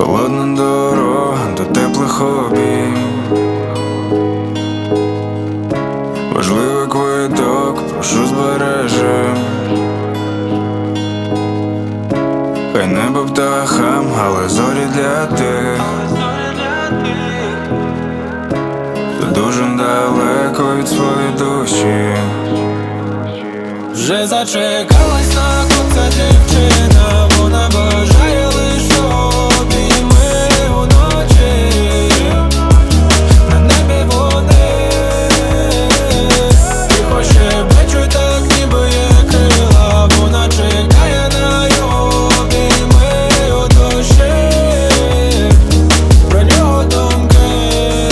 Холодна дорога до теплих обійм, важливий квиток, прошу збережем. Хай небо птахам, але зорі для тих, хто дуже далеко від своєї душі. Вже зачекалась на кутка дівчина, вона бажає лиш обійми уночі. На небі вони тихо щебечуть, так ніби є крила. Вона чекає на його обійми у душі, про нього думки.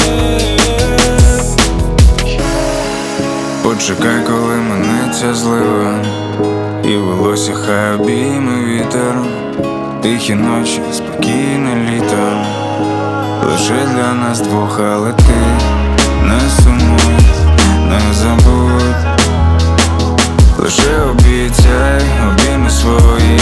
Почекай, коли минеться злива, і волосся хай обійме вітер. Тихі ночі, спокійне літо, лише для нас двох, але ти не сумуй, не забудь. Лише обіцяй обійми свої.